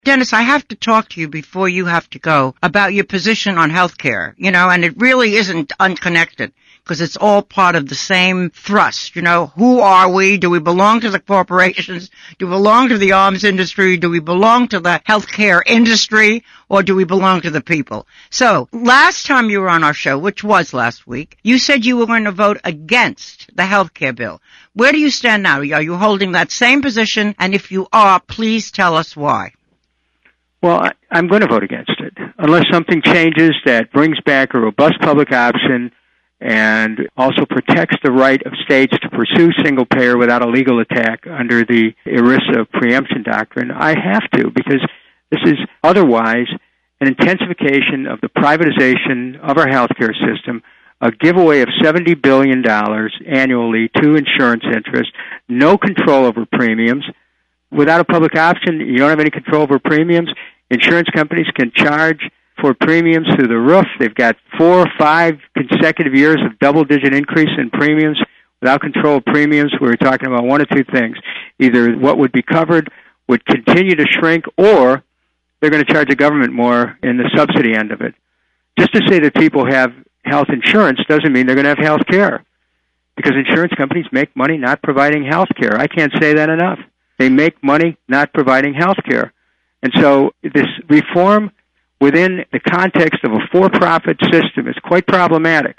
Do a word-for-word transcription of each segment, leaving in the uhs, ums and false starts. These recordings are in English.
Dennis, I have to talk to you before you have to go about your position on health care, you know, and it really isn't unconnected because it's all part of the same thrust. You know, who are we? Do we belong to the corporations? Do we belong to the arms industry? Do we belong to the healthcare industry? Or do we belong to the people? So last time you were on our show, which was last week, you said you were going to vote against the healthcare bill. Where do you stand now? Are you holding that same position? And if you are, please tell us why. Well, I, I'm going to vote against it, unless something changes that brings back a robust public option and also protects the right of states to pursue single payer without a legal attack under the ERISA preemption doctrine. I have to, because this is otherwise an intensification of the privatization of our healthcare system, a giveaway of seventy billion dollars annually to insurance interests, no control over premiums. Without a public option, you don't have any control over premiums. Insurance companies can charge for premiums through the roof. They've got four or five consecutive years of double-digit increase in premiums. Without control of premiums, we're talking about one of two things. Either what would be covered would continue to shrink, or they're going to charge the government more in the subsidy end of it. Just to say that people have health insurance doesn't mean they're going to have health care, because insurance companies make money not providing health care. I can't say that enough. They make money not providing health care. And so this reform within the context of a for-profit system is quite problematic.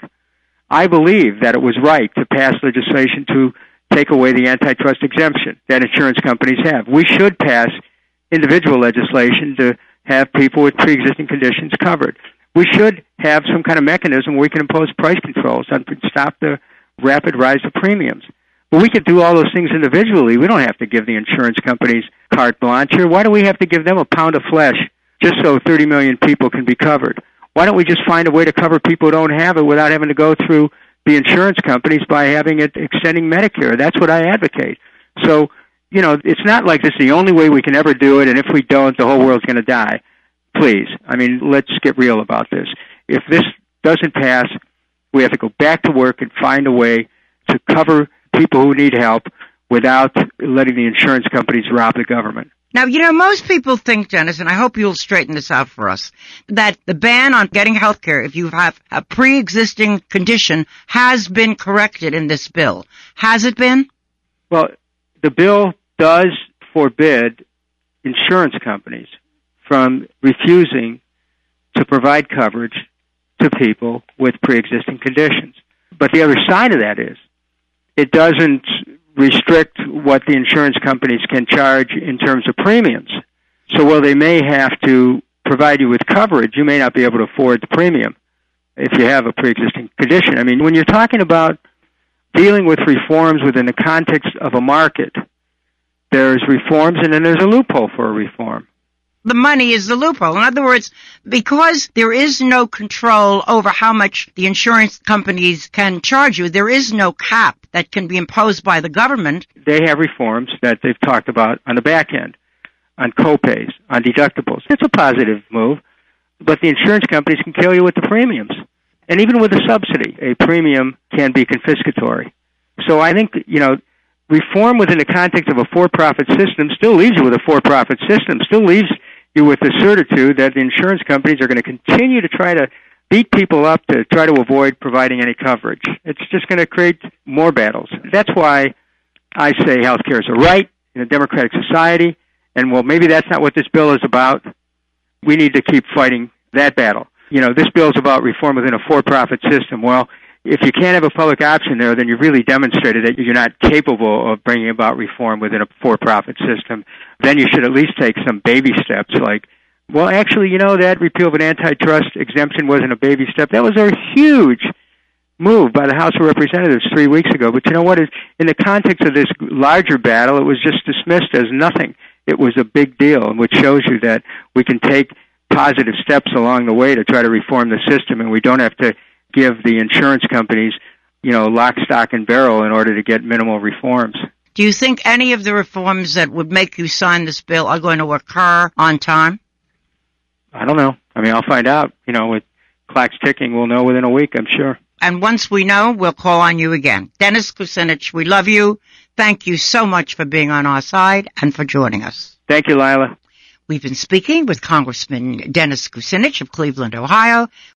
I believe that it was right to pass legislation to take away the antitrust exemption that insurance companies have. We should pass individual legislation to have people with pre-existing conditions covered. We should have some kind of mechanism where we can impose price controls and stop the rapid rise of premiums. But we could do all those things individually. We don't have to give the insurance companies carte blanche here. Why do we have to give them a pound of flesh just so thirty million people can be covered? Why don't we just find a way to cover people who don't have it without having to go through the insurance companies by having it extending Medicare? That's what I advocate. So, you know, it's not like this is the only way we can ever do it, and if we don't, the whole world's going to die. Please. I mean, let's get real about this. If this doesn't pass, we have to go back to work and find a way to cover people who need help without letting the insurance companies rob the government. Now, you know, most people think, Dennis, and I hope you'll straighten this out for us, that the ban on getting health care if you have a pre-existing condition has been corrected in this bill. Has it been? Well, the bill does forbid insurance companies from refusing to provide coverage to people with pre-existing conditions. But the other side of that is it doesn't restrict what the insurance companies can charge in terms of premiums. So while they may have to provide you with coverage, you may not be able to afford the premium if you have a pre-existing condition. I mean, when you're talking about dealing with reforms within the context of a market, there's reforms and then there's a loophole for a reform. The money is the loophole. In other words, because there is no control over how much the insurance companies can charge you, there is no cap that can be imposed by the government. They have reforms that they've talked about on the back end, on co-pays, on deductibles. It's a positive move, but the insurance companies can kill you with the premiums. And even with a subsidy, a premium can be confiscatory. So I think, you know, reform within the context of a for-profit system still leaves you with a for-profit system, still leaves you with the certitude that the insurance companies are going to continue to try to beat people up to try to avoid providing any coverage. It's just going to create more battles. That's why I say health care is a right in a democratic society, and well, maybe that's not what this bill is about. We need to keep fighting that battle. You know, this bill is about reform within a for-profit system. Well, if you can't have a public option there, then you've really demonstrated that you're not capable of bringing about reform within a for-profit system. Then you should at least take some baby steps like, well, actually, you know, that repeal of an antitrust exemption wasn't a baby step. That was a huge move by the House of Representatives three weeks ago. But you know what? In the context of this larger battle, it was just dismissed as nothing. It was a big deal, which shows you that we can take positive steps along the way to try to reform the system, and we don't have to give the insurance companies, you know, lock, stock, and barrel in order to get minimal reforms. Do you think any of the reforms that would make you sign this bill are going to occur on time? I don't know. I mean, I'll find out. You know, with clocks ticking, we'll know within a week, I'm sure. And once we know, we'll call on you again. Dennis Kucinich, we love you. Thank you so much for being on our side and for joining us. Thank you, Lila. We've been speaking with Congressman Dennis Kucinich of Cleveland, Ohio.